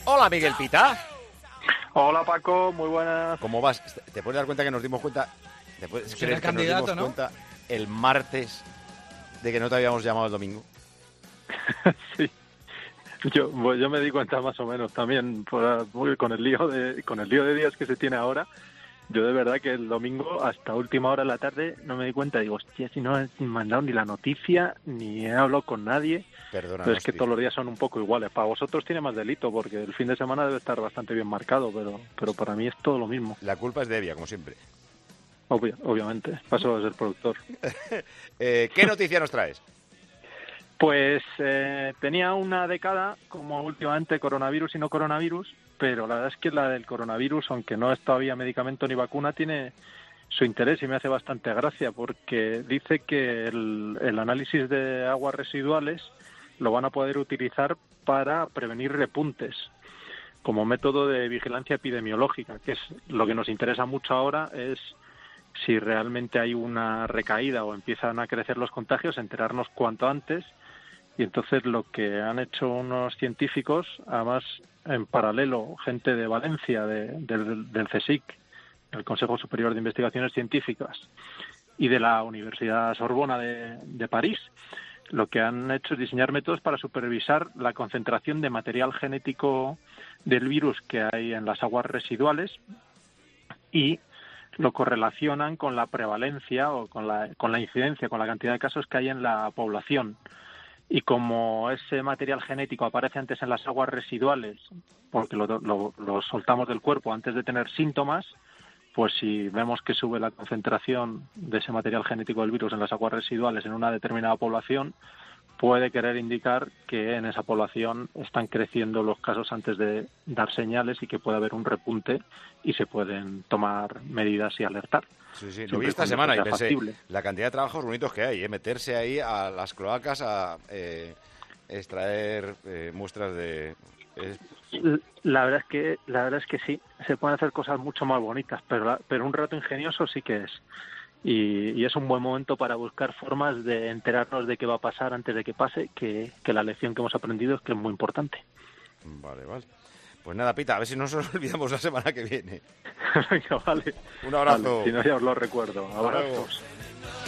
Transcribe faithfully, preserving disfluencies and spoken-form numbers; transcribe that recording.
Hola, Miguel Pita. Hola, Paco, muy buenas. ¿Cómo vas? ¿Te puedes dar cuenta que nos dimos cuenta? ¿Te puedes creer que nos candidato, dimos ¿no? cuenta el martes de que no te habíamos llamado el domingo? Sí. Yo, pues yo me di cuenta más o menos también por, por- con el lío de con el lío de días que se tiene ahora. Yo de verdad que el domingo hasta última hora de la tarde no me di cuenta. Digo, hostia, si no he mandado ni la noticia, ni he hablado con nadie. Perdónanos, Pero es que tío. todos los días son un poco iguales. Para vosotros tiene más delito porque el fin de semana debe estar bastante bien marcado, pero pero para mí es todo lo mismo. La culpa es de Evia, como siempre. Obvio, obviamente. Paso a ser productor. Eh, ¿Qué noticia nos traes? Pues eh, tenía una década como últimamente coronavirus y no coronavirus, pero la verdad es que la del coronavirus, aunque no es todavía medicamento ni vacuna, tiene su interés y me hace bastante gracia porque dice que el, el análisis de aguas residuales lo van a poder utilizar para prevenir repuntes como método de vigilancia epidemiológica, que es lo que nos interesa mucho ahora, es si realmente hay una recaída o empiezan a crecer los contagios, enterarnos cuanto antes. Y entonces lo que han hecho unos científicos, además en paralelo, gente de Valencia, de, del, del CSIC, el Consejo Superior de Investigaciones Científicas, y de la Universidad Sorbona de, de París, lo que han hecho es diseñar métodos para supervisar la concentración de material genético del virus que hay en las aguas residuales y lo correlacionan con la prevalencia o con la, con la incidencia, con la cantidad de casos que hay en la población. Y como ese material genético aparece antes en las aguas residuales, porque lo, lo, lo soltamos del cuerpo antes de tener síntomas, pues si vemos que sube la concentración de ese material genético del virus en las aguas residuales en una determinada población, puede querer indicar que en esa población están creciendo los casos antes de dar señales y que puede haber un repunte y se pueden tomar medidas y alertar. Sí, sí, lo Siempre vi esta cuando semana y sea pensé, factible. la cantidad de trabajos bonitos que hay, ¿eh? Meterse ahí a las cloacas a eh, extraer eh, muestras de... es- La verdad es que la verdad es que sí, se pueden hacer cosas mucho más bonitas, pero la- pero un rato ingenioso sí que es. Y, y es un buen momento para buscar formas de enterarnos de qué va a pasar antes de que pase, que, que la lección que hemos aprendido es que es muy importante. Vale, vale. Pues nada, Pita, a ver si no nos olvidamos la semana que viene. Venga, vale. Un abrazo. Vale, si no, ya os lo recuerdo. Hasta luego. Abrazos.